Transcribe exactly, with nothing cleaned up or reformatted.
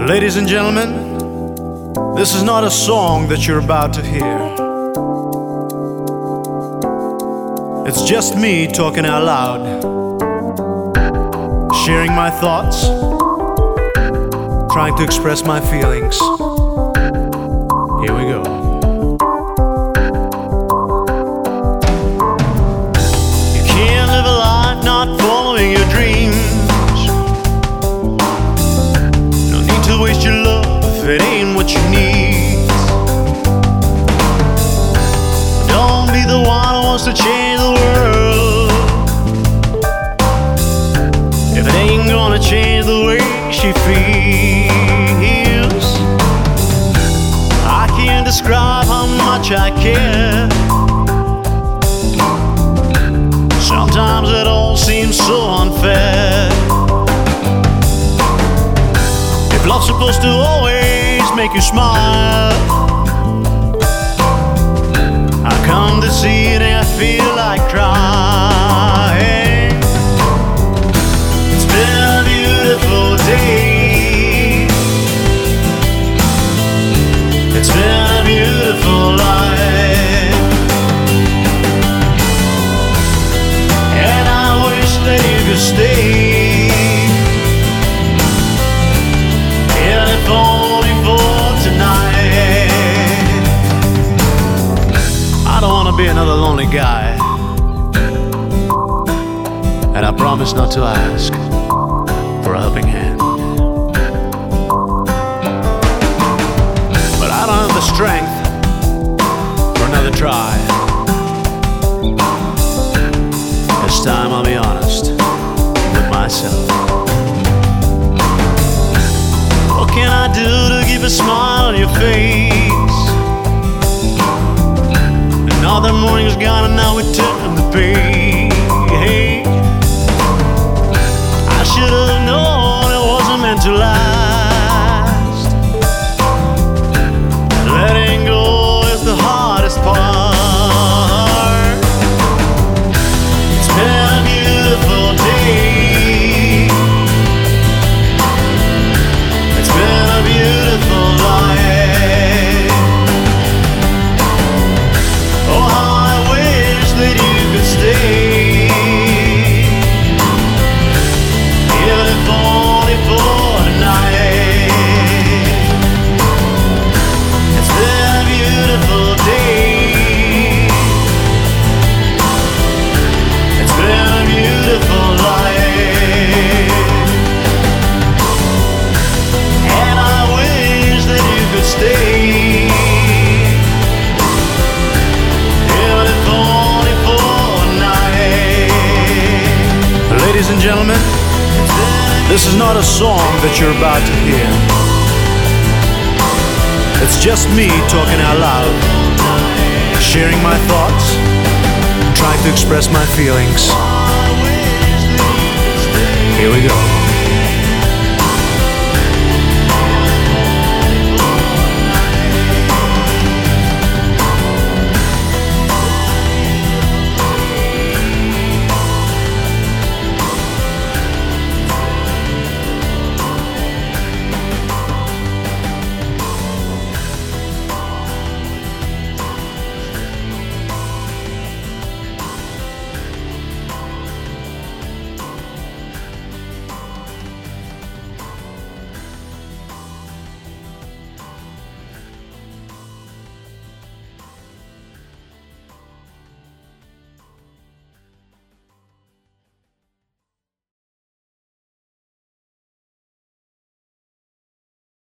Ladies and gentlemen, this is not a song that you're about to hear. It's just me talking out loud, sharing my thoughts, trying to express my feelings. Here we go. You can't live a life not following your dreams. No need to waste your love if it ain't what you need. Don't be the one who wants to change the world if it ain't gonna change the way she feels. I can't describe how much I care. Sometimes it all seems so unfair. If love's supposed to always make you smile, I come to see it and I feel like crying. It's been a beautiful day. It's been a beautiful life, and I wish that you could stay, even if only for tonight. I don't wanna be another lonely guy, and I promise not to ask for a helping hand. But I don't have the strength for another try. This time I'll be honest with myself. What can I do to keep a smile on your face? Another morning's gone and now we turn the page. I should have known it wasn't meant to last. Letting go is the hardest part. It's been a beautiful day. It's been a beautiful life. Oh, how I wish that you could stay, even if only for tonight. It's been a beautiful day. It's been a beautiful life, and I wish that you could stay, even if only for tonight. Ladies and gentlemen, this is not a song that you're about to hear. It's just me talking out loud, sharing my thoughts, trying to express my feelings. Here we go.